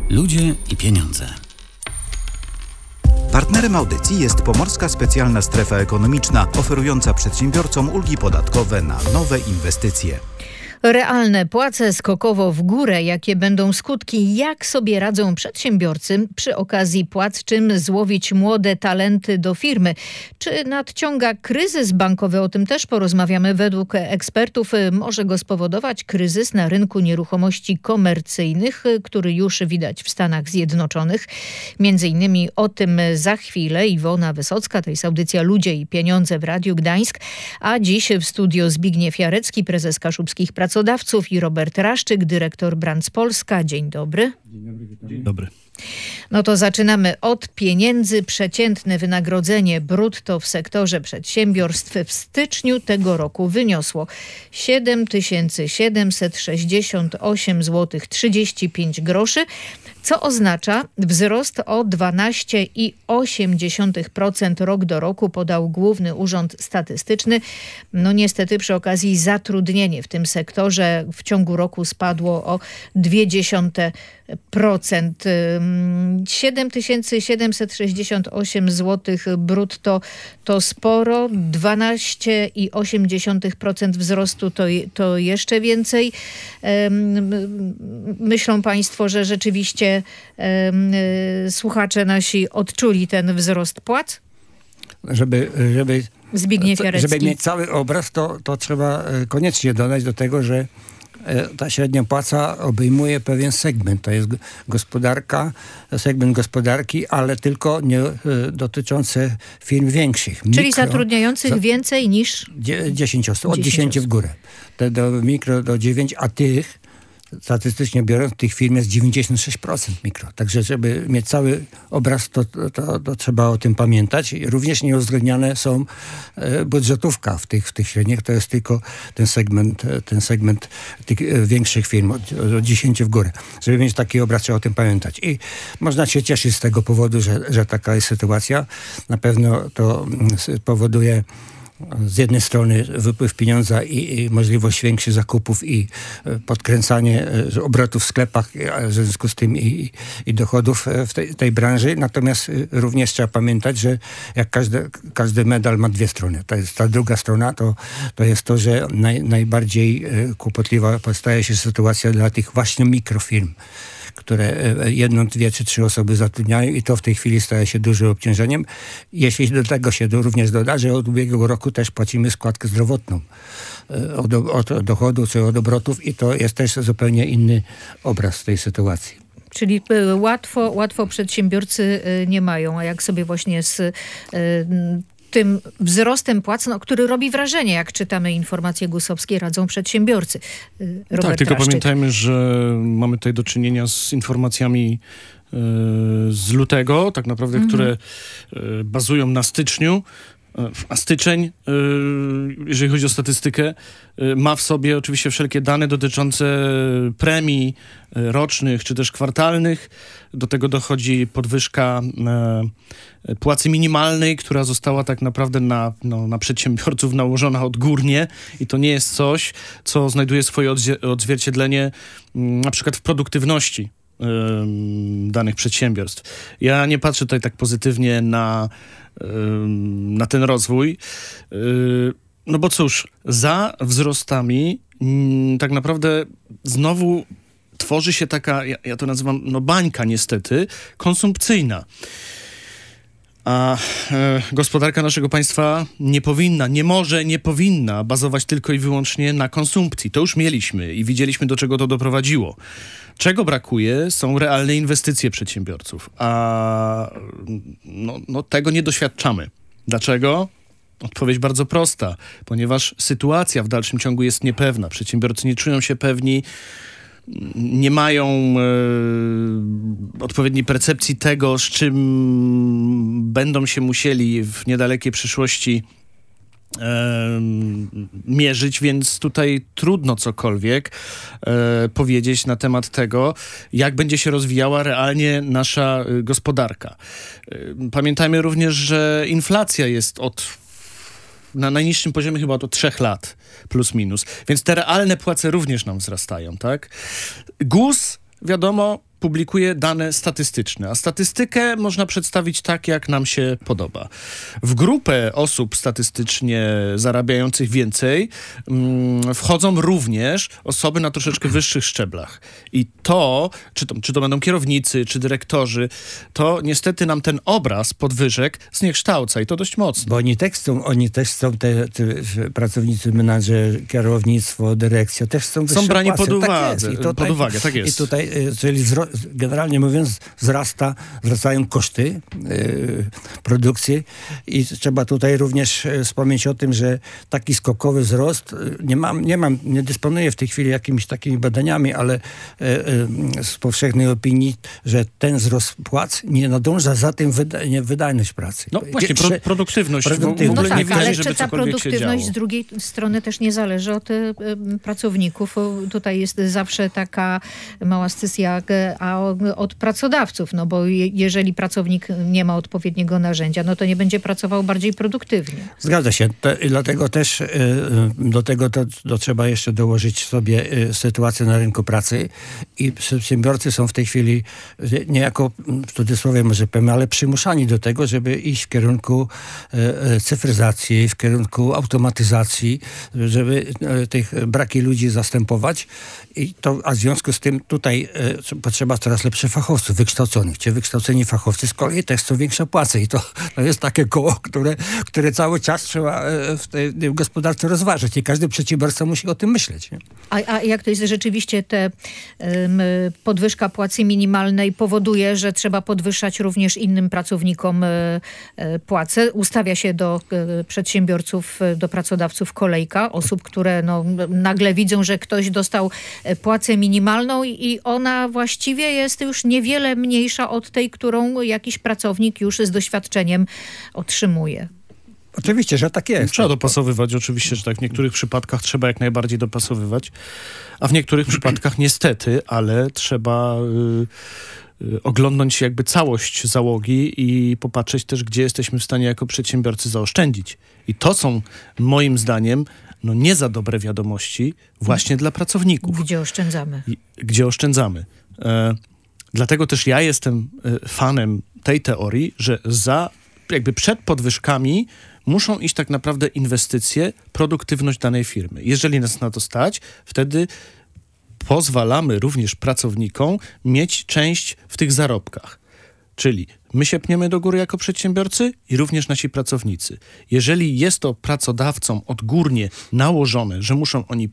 Ludzie i pieniądze. Partnerem audycji jest Pomorska Specjalna Strefa Ekonomiczna, oferująca przedsiębiorcom ulgi podatkowe na nowe inwestycje. Realne płace skokowo w górę. Jakie będą skutki? Jak sobie radzą przedsiębiorcy przy okazji płac? Czym złowić młode talenty do firmy? Czy nadciąga kryzys bankowy? O tym też porozmawiamy. Według ekspertów może go spowodować kryzys na rynku nieruchomości komercyjnych, który już widać w Stanach Zjednoczonych. Między innymi o tym za chwilę. Iwona Wysocka, to jest audycja Ludzie i Pieniądze w Radiu Gdańsk. A dziś w studio Zbigniew Jarecki, prezes Kaszubskich Pracodawców, i Robert Raszczyk, dyrektor Brands Polska. Dzień dobry. Dzień dobry. No to zaczynamy od pieniędzy. Przeciętne wynagrodzenie brutto w sektorze przedsiębiorstw w styczniu tego roku wyniosło 7768 zł 35 groszy, co oznacza wzrost o 12,8% rok do roku, podał Główny Urząd Statystyczny. No niestety przy okazji zatrudnienie w tym sektorze w ciągu roku spadło o 0,2%. 7768 zł brutto to sporo, 12,8% wzrostu to jeszcze więcej. Myślą Państwo, że rzeczywiście słuchacze nasi odczuli ten wzrost płac? Zbigniew Jarecki. Żeby mieć cały obraz, to trzeba koniecznie dodać do tego, że ta średnia płaca obejmuje pewien segment. To jest segment gospodarki, ale tylko nie dotyczący firm większych. Czyli zatrudniających więcej niż 10 osób, od 10 w górę. Do mikro do 9, a tych, statystycznie biorąc, tych firm jest 96% mikro. Także żeby mieć cały obraz, to trzeba o tym pamiętać. Również nieuwzględniane są budżetówka w tych średnich. To jest tylko ten segment tych większych firm od 10 w górę. Żeby mieć taki obraz, trzeba o tym pamiętać. I można się cieszyć z tego powodu, że taka jest sytuacja. Na pewno to powoduje z jednej strony wypływ pieniądza i możliwość większych zakupów i podkręcanie obrotów w sklepach, w związku z tym i dochodów w tej branży. Natomiast również trzeba pamiętać, że jak każdy medal ma dwie strony. To jest ta druga strona, to jest to, że najbardziej kłopotliwa staje się sytuacja dla tych właśnie mikrofirm, które 1, 2 czy 3 osoby zatrudniają i to w tej chwili staje się dużym obciążeniem. Jeśli do tego się również doda, że od ubiegłego roku też płacimy składkę zdrowotną od dochodu czy od obrotów i to jest też zupełnie inny obraz tej sytuacji. Czyli łatwo przedsiębiorcy nie mają, a jak sobie właśnie z tym wzrostem płac, który robi wrażenie, jak czytamy informacje GUS-owskie, radzą przedsiębiorcy. Tak, tylko pamiętajmy, że mamy tutaj do czynienia z informacjami z lutego, tak naprawdę, które bazują na styczniu. A styczeń, jeżeli chodzi o statystykę, ma w sobie oczywiście wszelkie dane dotyczące premii rocznych czy też kwartalnych. Do tego dochodzi podwyżka płacy minimalnej, która została tak naprawdę na przedsiębiorców nałożona odgórnie i to nie jest coś, co znajduje swoje odzwierciedlenie na przykład w produktywności danych przedsiębiorstw. Ja nie patrzę tutaj tak pozytywnie na ten rozwój. No bo cóż, za wzrostami tak naprawdę znowu tworzy się taka, ja to nazywam, bańka niestety, konsumpcyjna. A gospodarka naszego państwa nie powinna bazować tylko i wyłącznie na konsumpcji. To już mieliśmy i widzieliśmy, do czego to doprowadziło. Czego brakuje, są realne inwestycje przedsiębiorców, a tego nie doświadczamy. Dlaczego? Odpowiedź bardzo prosta. Ponieważ sytuacja w dalszym ciągu jest niepewna. Przedsiębiorcy nie czują się pewni, nie mają odpowiedniej percepcji tego, z czym będą się musieli w niedalekiej przyszłości mierzyć, więc tutaj trudno cokolwiek powiedzieć na temat tego, jak będzie się rozwijała realnie nasza gospodarka. Pamiętajmy również, że inflacja jest na najniższym poziomie chyba od 3 lat, plus minus. Więc te realne płace również nam wzrastają, tak? GUS, wiadomo, publikuje dane statystyczne, a statystykę można przedstawić tak, jak nam się podoba. W grupę osób statystycznie zarabiających więcej wchodzą również osoby na troszeczkę wyższych szczeblach. I to, czy to będą kierownicy, czy dyrektorzy, to niestety nam ten obraz podwyżek zniekształca i to dość mocno. Bo oni też są te pracownicy, menadżerzy, kierownictwo, dyrekcja, też są brani płace. pod uwagę, tak jest. I tutaj, czyli generalnie mówiąc, wzrastają koszty produkcji i trzeba tutaj również wspomnieć o tym, że taki skokowy wzrost, nie dysponuję w tej chwili jakimiś takimi badaniami, ale z powszechnej opinii, że ten wzrost płac nie nadąża za tym wydajność pracy. No właśnie, produktywność. W ogóle no tak, nie widać, ale żeby czy ta produktywność z drugiej strony też nie zależy od pracowników. Tutaj jest zawsze taka mała scysja od pracodawców, no bo jeżeli pracownik nie ma odpowiedniego narzędzia, no to nie będzie pracował bardziej produktywnie. Zgadza się. Dlatego też do tego to trzeba jeszcze dołożyć sobie sytuację na rynku pracy i przedsiębiorcy są w tej chwili niejako, w cudzysłowie może powiem, ale przymuszani do tego, żeby iść w kierunku cyfryzacji, w kierunku automatyzacji, żeby tych braki ludzi zastępować. A w związku z tym tutaj potrzeba coraz lepszych fachowców wykształconych. Ci wykształceni fachowcy z kolei też chcą większe płace i to jest takie koło, które cały czas trzeba w tej gospodarce rozważyć i każdy przedsiębiorca musi o tym myśleć. Nie? A jak to jest rzeczywiście podwyżka płacy minimalnej powoduje, że trzeba podwyższać również innym pracownikom płace? Ustawia się do przedsiębiorców, do pracodawców kolejka, osób, które nagle widzą, że ktoś dostał płacę minimalną i ona właściwie jest już niewiele mniejsza od tej, którą jakiś pracownik już z doświadczeniem otrzymuje. Oczywiście, że tak jest. Trzeba dopasowywać, oczywiście, że tak. W niektórych przypadkach trzeba jak najbardziej dopasowywać, a w niektórych przypadkach niestety, ale trzeba oglądnąć jakby całość załogi i popatrzeć też, gdzie jesteśmy w stanie jako przedsiębiorcy zaoszczędzić. I to są moim zdaniem nie za dobre wiadomości właśnie dla pracowników. Gdzie oszczędzamy. Dlatego też ja jestem fanem tej teorii, że przed podwyżkami muszą iść tak naprawdę inwestycje, produktywność danej firmy. Jeżeli nas na to stać, wtedy pozwalamy również pracownikom mieć część w tych zarobkach. Czyli my się pniemy do góry jako przedsiębiorcy i również nasi pracownicy. Jeżeli jest to pracodawcom odgórnie nałożone, że muszą oni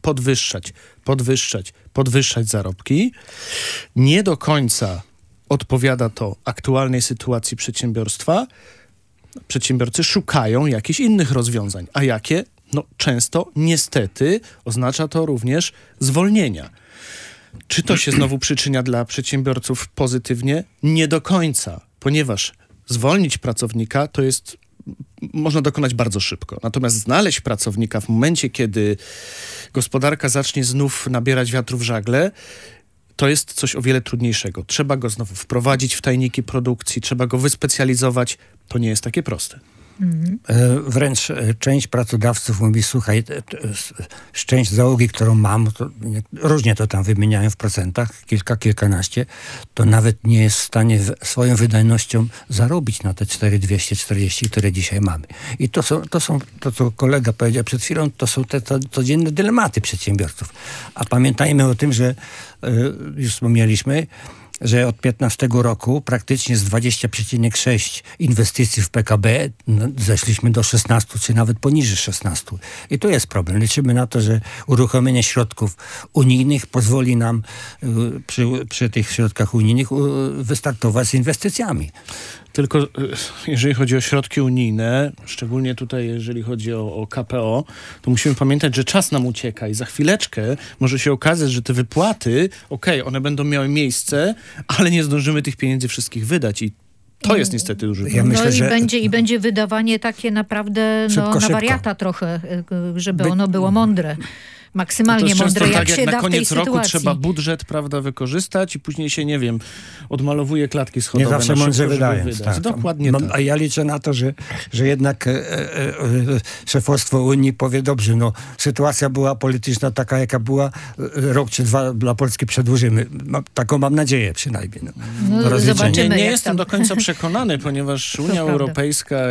podwyższać zarobki, nie do końca odpowiada to aktualnej sytuacji przedsiębiorstwa. Przedsiębiorcy szukają jakichś innych rozwiązań. A jakie? Często niestety oznacza to również zwolnienia. Czy to się znowu przyczynia dla przedsiębiorców pozytywnie? Nie do końca, ponieważ zwolnić pracownika można dokonać bardzo szybko. Natomiast znaleźć pracownika w momencie, kiedy gospodarka zacznie znów nabierać wiatru w żagle, to jest coś o wiele trudniejszego. Trzeba go znowu wprowadzić w tajniki produkcji, trzeba go wyspecjalizować. To nie jest takie proste. Wręcz część pracodawców mówi, słuchaj, część załogi, którą mam, to różnie to tam wymieniają w procentach, kilkanaście, to nawet nie jest w stanie swoją wydajnością zarobić na te 4240, które dzisiaj mamy. I to, co kolega powiedział przed chwilą, to są te codzienne dylematy przedsiębiorców. A pamiętajmy o tym, że już wspomnieliśmy, że od 15 roku praktycznie z 20,6 inwestycji w PKB zeszliśmy do 16, czy nawet poniżej 16. I tu jest problem. Liczymy na to, że uruchomienie środków unijnych pozwoli nam przy tych środkach unijnych wystartować z inwestycjami. Tylko jeżeli chodzi o środki unijne, szczególnie tutaj jeżeli chodzi o KPO, to musimy pamiętać, że czas nam ucieka i za chwileczkę może się okazać, że te wypłaty, one będą miały miejsce, ale nie zdążymy tych pieniędzy wszystkich wydać i to jest niestety duży problem. Ja myślę, że będzie wydawanie takie naprawdę na wariata trochę, żeby ono było mądre. maksymalnie to mądre, tak, jak się na da w tej koniec roku sytuacji. trzeba budżet, prawda, wykorzystać i później się, nie wiem, odmalowuje klatki schodowe. Nie zawsze mądrze wydaje. Tak. Dokładnie tak. A ja liczę na to, że jednak szefostwo Unii powie, dobrze, no sytuacja była polityczna taka, jaka była, rok czy dwa dla Polski przedłużymy. Taką mam nadzieję przynajmniej. No, zobaczymy. Nie jestem do końca przekonany, ponieważ Unia Europejska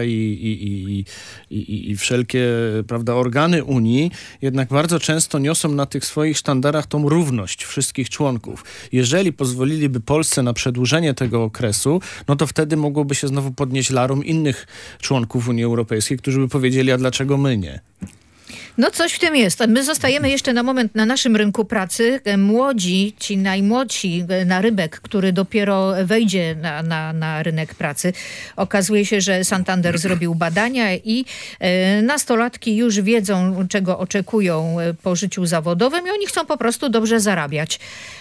i wszelkie, prawda, organy Unii jednak bardzo często niosą na tych swoich sztandarach tą równość wszystkich członków. Jeżeli pozwoliliby Polsce na przedłużenie tego okresu, no to wtedy mogłoby się znowu podnieść larum innych członków Unii Europejskiej, którzy by powiedzieli, a dlaczego my nie? No coś w tym jest. My zostajemy jeszcze na moment na naszym rynku pracy. Młodzi, ci najmłodsi narybek, który dopiero wejdzie na rynek pracy. Okazuje się, że Santander zrobił badania i nastolatki już wiedzą, czego oczekują po życiu zawodowym i oni chcą po prostu dobrze zarabiać.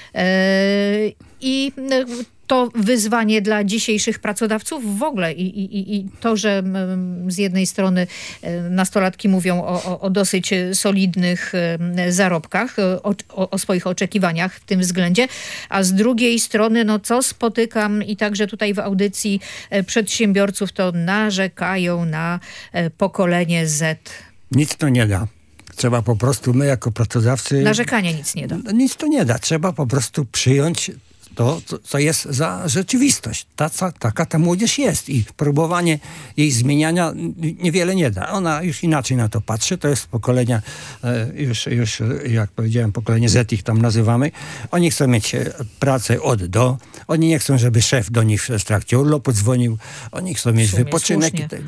I to wyzwanie dla dzisiejszych pracodawców w ogóle i to, że z jednej strony nastolatki mówią o dosyć solidnych zarobkach, o swoich oczekiwaniach w tym względzie, a z drugiej strony, no co spotykam i także tutaj w audycji przedsiębiorców, to narzekają na pokolenie Z. Nic to nie da. Trzeba po prostu, my jako pracodawcy... Narzekanie nic nie da. Nic to nie da. Trzeba po prostu przyjąć to, co jest za rzeczywistość. Taka ta młodzież jest i próbowanie jej zmieniania niewiele nie da. Ona już inaczej na to patrzy. To jest pokolenia, już jak powiedziałem, pokolenie Z ich tam nazywamy. Oni chcą mieć pracę od do. Oni nie chcą, żeby szef do nich w trakcie urlopu dzwonił. Oni chcą mieć wypoczynek.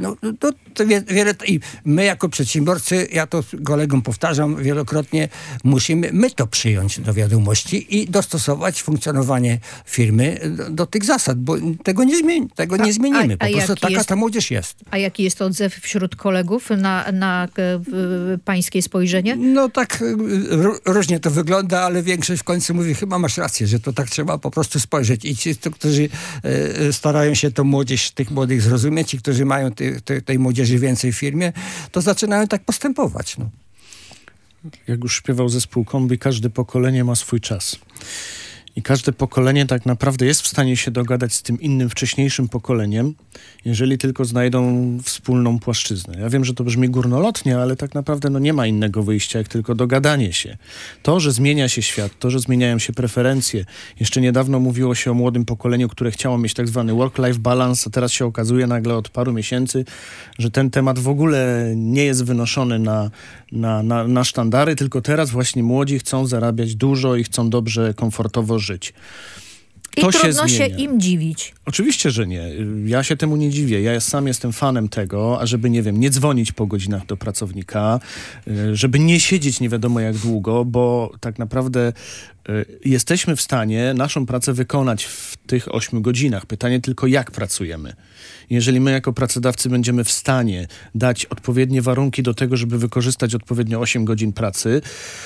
I my jako przedsiębiorcy, ja to kolegom powtarzam wielokrotnie, musimy my to przyjąć do wiadomości i dostosować funkcjonowanie firmy do tych zasad, bo tego nie zmienimy. Po prostu taka ta młodzież jest. A jaki jest odzew wśród kolegów na pańskie spojrzenie? No tak różnie to wygląda, ale większość w końcu mówi, chyba masz rację, że to tak trzeba po prostu spojrzeć. I ci, którzy starają się tą młodzież, tych młodych zrozumieć i którzy mają tej młodzieży więcej w firmie, to zaczynają tak postępować. No. Jak już śpiewał zespół Kombi, każde pokolenie ma swój czas. I każde pokolenie tak naprawdę jest w stanie się dogadać z tym innym, wcześniejszym pokoleniem, jeżeli tylko znajdą wspólną płaszczyznę. Ja wiem, że to brzmi górnolotnie, ale tak naprawdę nie ma innego wyjścia, jak tylko dogadanie się. To, że zmienia się świat, to, że zmieniają się preferencje. Jeszcze niedawno mówiło się o młodym pokoleniu, które chciało mieć tak zwany work-life balance, a teraz się okazuje nagle od paru miesięcy, że ten temat w ogóle nie jest wynoszony na sztandary, tylko teraz właśnie młodzi chcą zarabiać dużo i chcą dobrze, komfortowo żyć. To trudno się im dziwić. Oczywiście, że nie. Ja się temu nie dziwię. Ja sam jestem fanem tego, ażeby, nie dzwonić po godzinach do pracownika, żeby nie siedzieć nie wiadomo jak długo, bo tak naprawdę jesteśmy w stanie naszą pracę wykonać w tych 8 godzinach. Pytanie tylko, jak pracujemy. Jeżeli my jako pracodawcy będziemy w stanie dać odpowiednie warunki do tego, żeby wykorzystać odpowiednio 8 godzin pracy,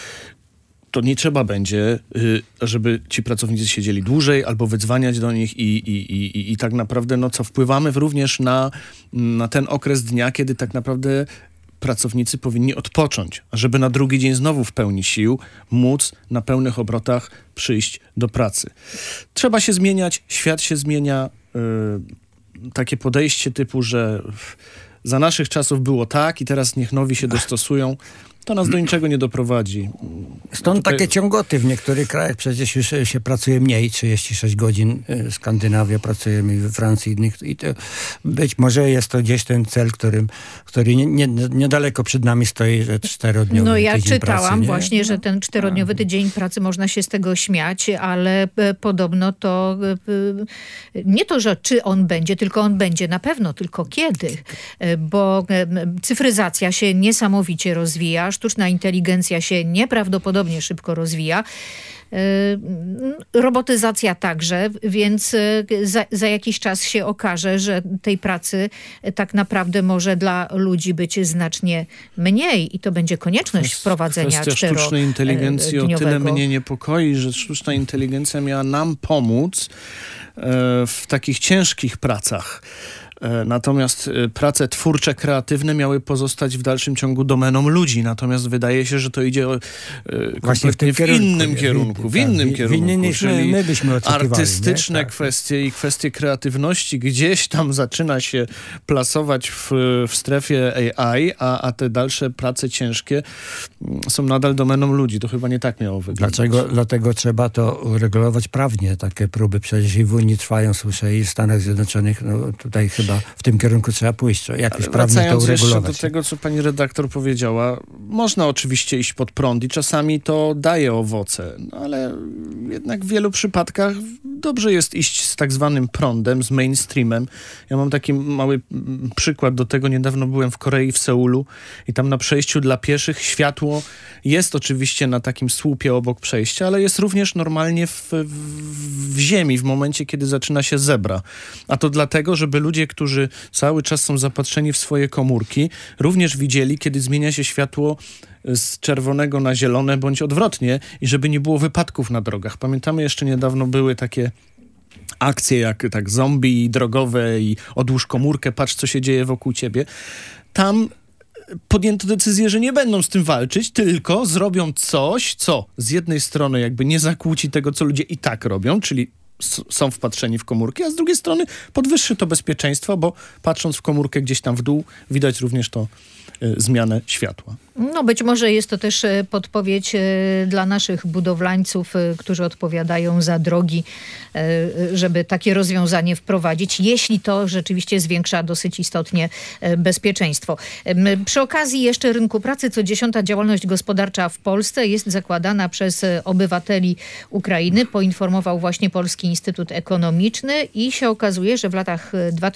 to nie trzeba będzie, żeby ci pracownicy siedzieli dłużej albo wydzwaniać do nich i tak naprawdę, co wpływamy również na ten okres dnia, kiedy tak naprawdę pracownicy powinni odpocząć, a żeby na drugi dzień znowu w pełni sił móc na pełnych obrotach przyjść do pracy. Trzeba się zmieniać, świat się zmienia. Takie podejście typu, że za naszych czasów było tak i teraz niech nowi się dostosują, to nas do niczego nie doprowadzi. Stąd takie ciągoty w niektórych krajach przecież już się pracuje mniej, 36 godzin. Skandynawia pracujemy we Francji i to być może jest to gdzieś ten cel, który niedaleko przed nami stoi, że 4-dniowy tydzień pracy. No ja czytałam właśnie, że ten 4-dniowy tydzień pracy, można się z tego śmiać, ale podobno to nie to, że czy on będzie, tylko on będzie na pewno, tylko kiedy. Bo cyfryzacja się niesamowicie rozwija, sztuczna inteligencja się nieprawdopodobnie szybko rozwija. Robotyzacja także, więc za jakiś czas się okaże, że tej pracy tak naprawdę może dla ludzi być znacznie mniej i to będzie konieczność wprowadzenia 4-dniowego. Sztucznej inteligencji o tyle mnie niepokoi, że sztuczna inteligencja miała nam pomóc w takich ciężkich pracach. Natomiast prace twórcze, kreatywne miały pozostać w dalszym ciągu domeną ludzi. Natomiast wydaje się, że to idzie właśnie w innym kierunku. W innym kierunku, czyli my byśmy oczekiwali, artystyczne kwestie i kwestie kreatywności gdzieś tam zaczyna się plasować w strefie AI, a te dalsze prace ciężkie są nadal domeną ludzi. To chyba nie tak miało wyglądać. Dlatego trzeba to uregulować prawnie. Takie próby przecież i w Unii trwają, słyszę, i w Stanach Zjednoczonych. No, tutaj chyba w tym kierunku trzeba pójść. Jakoś prawnie to uregulować. Jeszcze do tego, co pani redaktor powiedziała, można oczywiście iść pod prąd i czasami to daje owoce, no, ale jednak w wielu przypadkach dobrze jest iść z tak zwanym prądem, z mainstreamem. Ja mam taki mały przykład do tego. Niedawno byłem w Korei, w Seulu i tam na przejściu dla pieszych światło jest oczywiście na takim słupie obok przejścia, ale jest również normalnie w ziemi, w momencie, kiedy zaczyna się zebra. A to dlatego, żeby ludzie, którzy cały czas są zapatrzeni w swoje komórki, również widzieli, kiedy zmienia się światło z czerwonego na zielone, bądź odwrotnie, i żeby nie było wypadków na drogach. Pamiętamy, jeszcze niedawno były takie akcje jak tak zombie drogowe i odłóż komórkę, patrz, co się dzieje wokół ciebie. Tam podjęto decyzję, że nie będą z tym walczyć, tylko zrobią coś, co z jednej strony jakby nie zakłóci tego, co ludzie i tak robią, czyli są wpatrzeni w komórki, a z drugiej strony podwyższy to bezpieczeństwo, bo patrząc w komórkę gdzieś tam w dół, widać również to zmianę światła. No być może jest to też podpowiedź dla naszych budowlańców, którzy odpowiadają za drogi, żeby takie rozwiązanie wprowadzić, jeśli to rzeczywiście zwiększa dosyć istotnie bezpieczeństwo. Przy okazji jeszcze rynku pracy, co 10. działalność gospodarcza w Polsce jest zakładana przez obywateli Ukrainy. Poinformował właśnie Polski Instytut Ekonomiczny i się okazuje, że w latach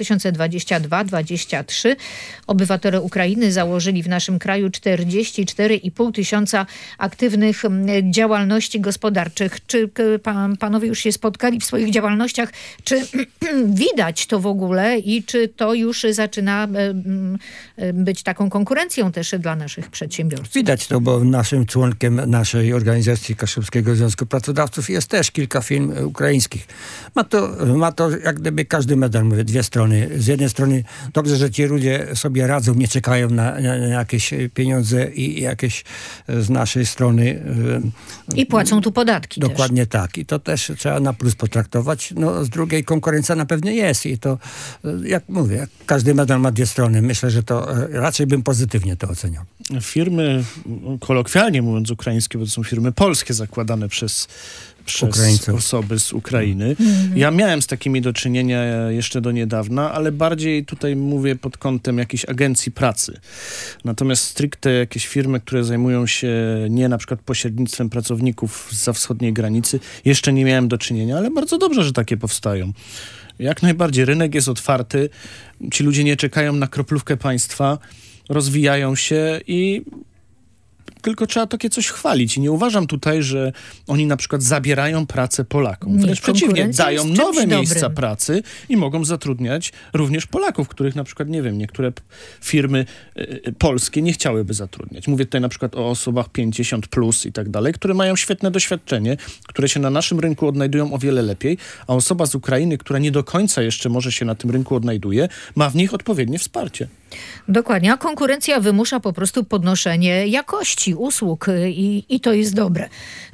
2022-2023 obywatele Ukrainy założyli w naszym kraju 44,5 tysiąca aktywnych działalności gospodarczych. Czy panowie już się spotkali w swoich działalnościach? Czy widać to w ogóle i czy to już zaczyna być taką konkurencją też dla naszych przedsiębiorców? Widać to, bo naszym członkiem naszej organizacji Kaszubskiego Związku Pracodawców jest też kilka firm ukraińskich. Ma to jak gdyby każdy medal, mówię, dwie strony. Z jednej strony dobrze, że ci ludzie sobie radzą, nie czekają na jakieś pieniądze i jakieś z naszej strony... I płacą tu podatki dokładnie też. Tak. I to też trzeba na plus potraktować. No, z drugiej konkurencja na pewno jest i to, jak mówię, każdy medal ma dwie strony. Myślę, że to raczej bym pozytywnie to oceniał. Firmy, kolokwialnie mówiąc ukraińskie, bo to są firmy polskie zakładane przez osoby z Ukrainy. Ja miałem z takimi do czynienia jeszcze do niedawna, ale bardziej tutaj mówię pod kątem jakiejś agencji pracy. Natomiast stricte jakieś firmy, które zajmują się nie na przykład pośrednictwem pracowników zza wschodniej granicy, jeszcze nie miałem do czynienia, ale bardzo dobrze, że takie powstają. Jak najbardziej. Rynek jest otwarty, ci ludzie nie czekają na kroplówkę państwa, rozwijają się i tylko trzeba takie coś chwalić. I nie uważam tutaj, że oni na przykład zabierają pracę Polakom. Wręcz przeciwnie, dają nowe miejsca pracy i mogą zatrudniać również Polaków, których na przykład, nie wiem, niektóre firmy polskie nie chciałyby zatrudniać. Mówię tutaj na przykład o osobach 50+ i tak dalej, które mają świetne doświadczenie, które się na naszym rynku odnajdują o wiele lepiej, a osoba z Ukrainy, która nie do końca jeszcze może się na tym rynku odnajduje, ma w nich odpowiednie wsparcie. Dokładnie, a konkurencja wymusza po prostu podnoszenie jakości usług i to jest dobre.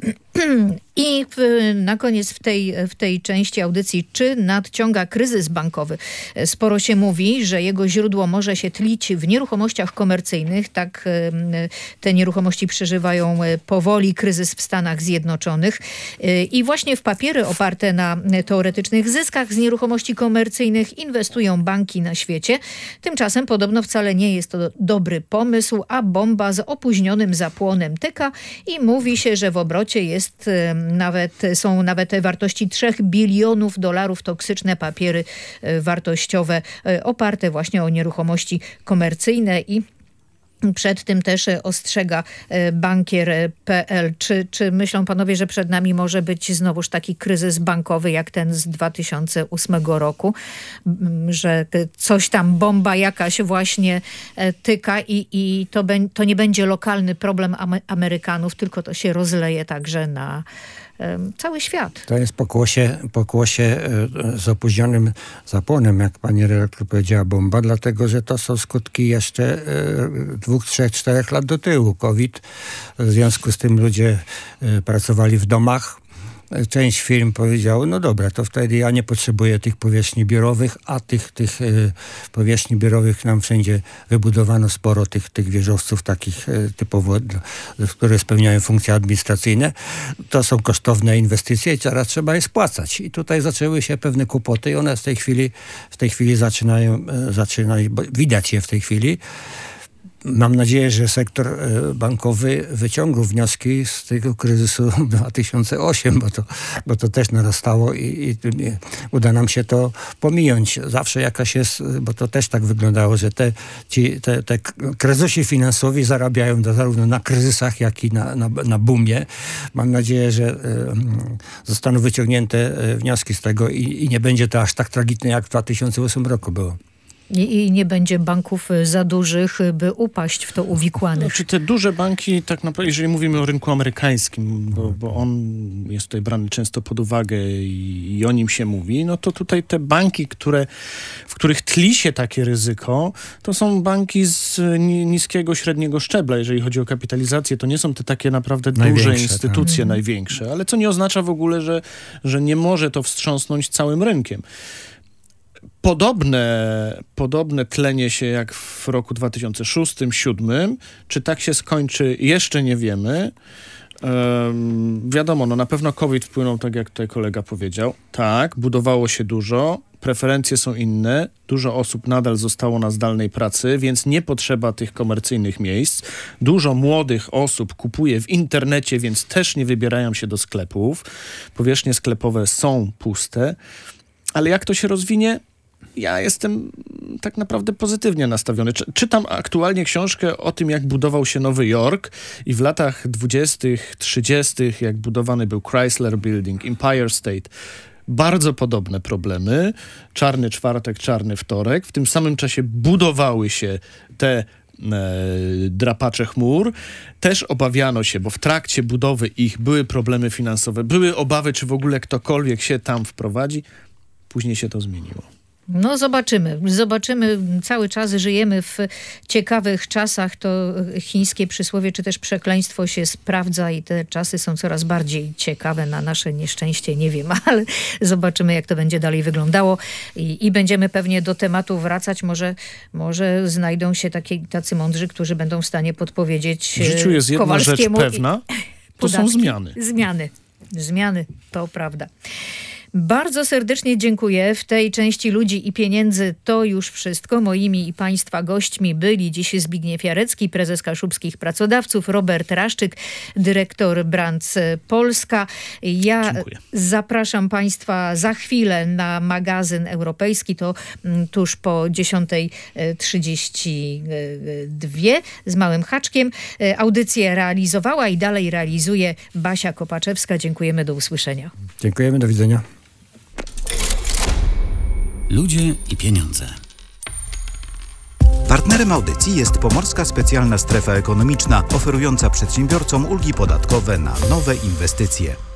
I na koniec w tej części audycji, czy nadciąga kryzys bankowy? Sporo się mówi, że jego źródło może się tlić w nieruchomościach komercyjnych. Tak te nieruchomości przeżywają powoli kryzys w Stanach Zjednoczonych. I właśnie w papiery oparte na teoretycznych zyskach z nieruchomości komercyjnych inwestują banki na świecie. Tymczasem podobno wcale nie jest to dobry pomysł, a bomba z opóźnionym zapłonem tyka i mówi się, że w obrocie są nawet wartości $3 bilionów toksyczne papiery wartościowe oparte właśnie o nieruchomości komercyjne i przed tym też ostrzega bankier.pl. Czy myślą panowie, że przed nami może być znowuż taki kryzys bankowy jak ten z 2008 roku, że coś tam, bomba jakaś właśnie tyka i to nie będzie lokalny problem Amerykanów, tylko to się rozleje także cały świat. To jest pokłosie z opóźnionym zapłonem, jak pani redaktor powiedziała, bomba, dlatego, że to są skutki jeszcze 2, 3, 4 lat do tyłu. COVID, w związku z tym ludzie pracowali w domach. Część firm powiedziało, no dobra, to wtedy ja nie potrzebuję tych powierzchni biurowych, a tych powierzchni biurowych nam wszędzie wybudowano sporo tych wieżowców takich typowo, które spełniają funkcje administracyjne. To są kosztowne inwestycje i teraz trzeba je spłacać. I tutaj zaczęły się pewne kłopoty i one w tej chwili zaczynają, bo widać je w tej chwili. Mam nadzieję, że sektor bankowy wyciągnął wnioski z tego kryzysu 2008, bo to też narastało i uda nam się to pominąć. Zawsze jakaś jest, bo to też tak wyglądało, że te kryzysi finansowi zarabiają zarówno na kryzysach, jak i na boomie. Mam nadzieję, że zostaną wyciągnięte wnioski z tego i nie będzie to aż tak tragiczne, jak w 2008 roku było. I nie będzie banków za dużych, by upaść w to uwikłanych. Znaczy te duże banki, tak naprawdę, jeżeli mówimy o rynku amerykańskim, bo on jest tutaj brany często pod uwagę i o nim się mówi, no to tutaj te banki, w których tli się takie ryzyko, to są banki z niskiego, średniego szczebla. Jeżeli chodzi o kapitalizację, to nie są te takie naprawdę duże instytucje, największe. Ale co nie oznacza w ogóle, że nie może to wstrząsnąć całym rynkiem. Podobne tlenie się jak w roku 2006-2007. Czy tak się skończy, jeszcze nie wiemy. Wiadomo, na pewno COVID wpłynął, tak jak tutaj kolega powiedział. Tak, budowało się dużo, preferencje są inne, dużo osób nadal zostało na zdalnej pracy, więc nie potrzeba tych komercyjnych miejsc. Dużo młodych osób kupuje w internecie, więc też nie wybierają się do sklepów. Powierzchnie sklepowe są puste. Ale jak to się rozwinie? Ja jestem tak naprawdę pozytywnie nastawiony. Czytam aktualnie książkę o tym, jak budował się Nowy Jork i w latach 20., 30., jak budowany był Chrysler Building, Empire State. Bardzo podobne problemy. Czarny czwartek, czarny wtorek. W tym samym czasie budowały się te drapacze chmur. Też obawiano się, bo w trakcie budowy ich były problemy finansowe. Były obawy, czy w ogóle ktokolwiek się tam wprowadzi. Później się to zmieniło. No zobaczymy. Cały czas żyjemy w ciekawych czasach. To chińskie przysłowie, czy też przekleństwo się sprawdza i te czasy są coraz bardziej ciekawe. Na nasze nieszczęście nie wiem, ale zobaczymy, jak to będzie dalej wyglądało. I będziemy pewnie do tematu wracać. Może znajdą się tacy mądrzy, którzy będą w stanie podpowiedzieć w życiu jest jedna rzecz pewna, to są zmiany. Zmiany, to prawda. Bardzo serdecznie dziękuję. W tej części Ludzi i Pieniędzy to już wszystko. Moimi i Państwa gośćmi byli dziś Zbigniew Jarecki, prezes Kaszubskich Pracodawców, Robert Raszczyk, dyrektor Brands Polska. Ja dziękuję. Zapraszam Państwa za chwilę na magazyn europejski. To tuż po 10:32 z małym haczkiem. Audycję realizowała i dalej realizuje Basia Kopaczewska. Dziękujemy, do usłyszenia. Dziękujemy, do widzenia. Ludzie i pieniądze. Partnerem audycji jest Pomorska Specjalna Strefa Ekonomiczna, oferująca przedsiębiorcom ulgi podatkowe na nowe inwestycje.